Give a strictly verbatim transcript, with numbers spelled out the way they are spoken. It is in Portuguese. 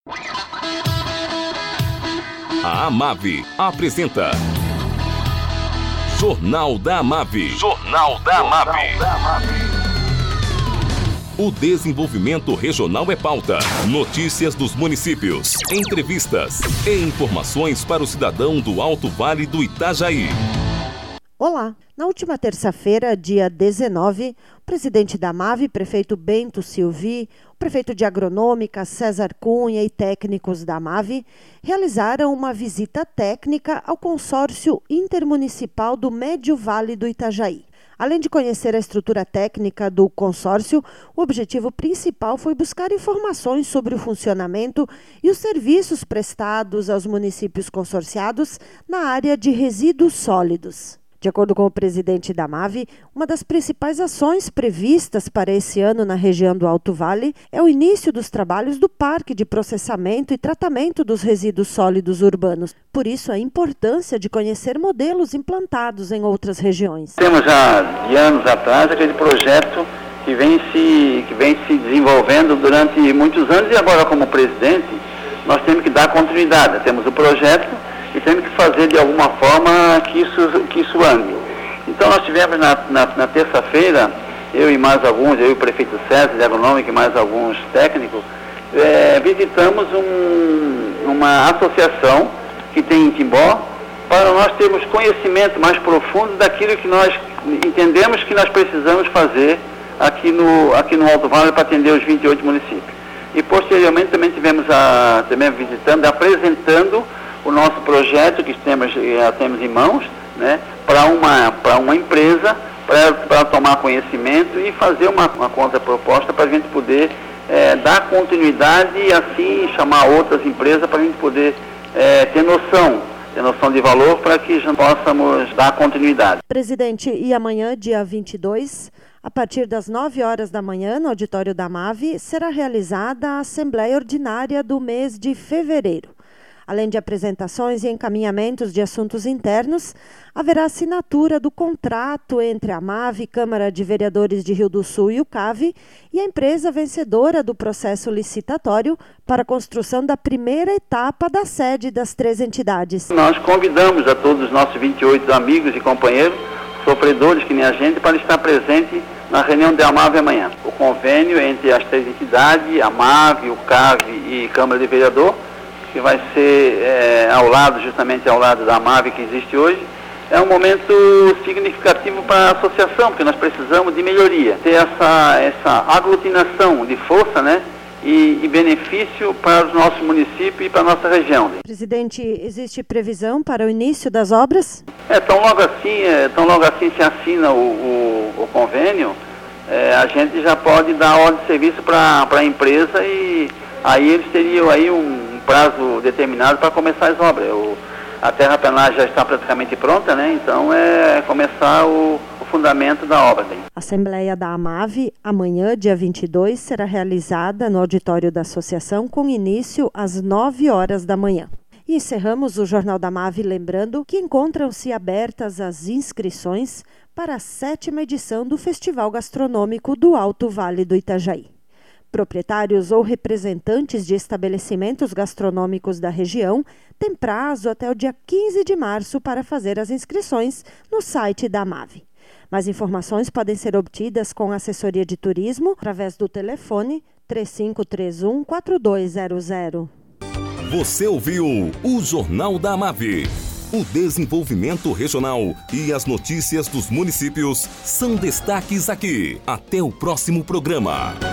A Amave apresenta Jornal da Amave. Jornal da Amave. O desenvolvimento regional é pauta. Notícias dos municípios, entrevistas e informações para o cidadão do Alto Vale do Itajaí. Olá! Na última terça-feira, dia dezenove, o presidente da Amave, prefeito Bento Silvi, o prefeito de Agronômica César Cunha e técnicos da Amave realizaram uma visita técnica ao consórcio intermunicipal do Médio Vale do Itajaí. Além de conhecer a estrutura técnica do consórcio, o objetivo principal foi buscar informações sobre o funcionamento e os serviços prestados aos municípios consorciados na área de resíduos sólidos. De acordo com o presidente da Amave, uma das principais ações previstas para esse ano na região do Alto Vale é o início dos trabalhos do Parque de Processamento e Tratamento dos Resíduos Sólidos Urbanos. Por isso, a importância de conhecer modelos implantados em outras regiões. Temos já de anos atrás aquele projeto que vem se, que vem se desenvolvendo durante muitos anos e agora, como presidente, nós temos que dar continuidade. Temos o projeto e temos que fazer de alguma forma que isso, que isso ande. Então nós tivemos na, na, na terça-feira, eu e mais alguns, eu e o prefeito César de Agronômica e mais alguns técnicos, é, visitamos um, uma associação que tem em Timbó, para nós termos conhecimento mais profundo daquilo que nós entendemos que nós precisamos fazer aqui no, aqui no Alto Vale para atender os vinte e oito municípios. E posteriormente também tivemos a, também visitando, apresentando o nosso projeto que temos, já temos em mãos, né, para uma, para uma empresa, para tomar conhecimento e fazer uma, uma contraproposta para a gente poder é, dar continuidade e assim chamar outras empresas para a gente poder é, ter noção, ter noção de valor para que já possamos dar continuidade. Presidente, e amanhã, dia vinte e dois, a partir das nove horas da manhã, no auditório da Amave, será realizada a Assembleia Ordinária do mês de fevereiro. Além de apresentações e encaminhamentos de assuntos internos, haverá assinatura do contrato entre a Amave, Câmara de Vereadores de Rio do Sul e o CAV e a empresa vencedora do processo licitatório para a construção da primeira etapa da sede das três entidades. Nós convidamos a todos os nossos vinte e oito amigos e companheiros, sofredores que nem a gente, para estar presente na reunião da Amave amanhã. O convênio entre as três entidades, a Amave, o CAV e Câmara de Vereador, que vai ser é, ao lado, justamente ao lado da Amave que existe hoje, é um momento significativo para a associação, porque nós precisamos de melhoria, ter essa, essa aglutinação de força, né, e, e benefício para os nossos municípios e para a nossa região. Presidente, existe previsão para o início das obras? É, tão logo assim, é, tão logo assim se assina o, o, o convênio, é, a gente já pode dar ordem de serviço para a empresa e aí eles teriam aí um prazo determinado para começar as obras. O, a terraplenagem já está praticamente pronta, né? Então é começar o, o fundamento da obra. Né? A Assembleia da Amave, amanhã, dia vinte e dois, será realizada no auditório da associação com início às nove horas da manhã. E encerramos o Jornal da Amave lembrando que encontram-se abertas as inscrições para a sétima edição do Festival Gastronômico do Alto Vale do Itajaí. Proprietários ou representantes de estabelecimentos gastronômicos da região têm prazo até o dia quinze de março para fazer as inscrições no site da Amave. Mais informações podem ser obtidas com a assessoria de turismo através do telefone três cinco três um, quatro dois zero zero. Você ouviu o Jornal da Amave. O desenvolvimento regional e as notícias dos municípios são destaques aqui. Até o próximo programa.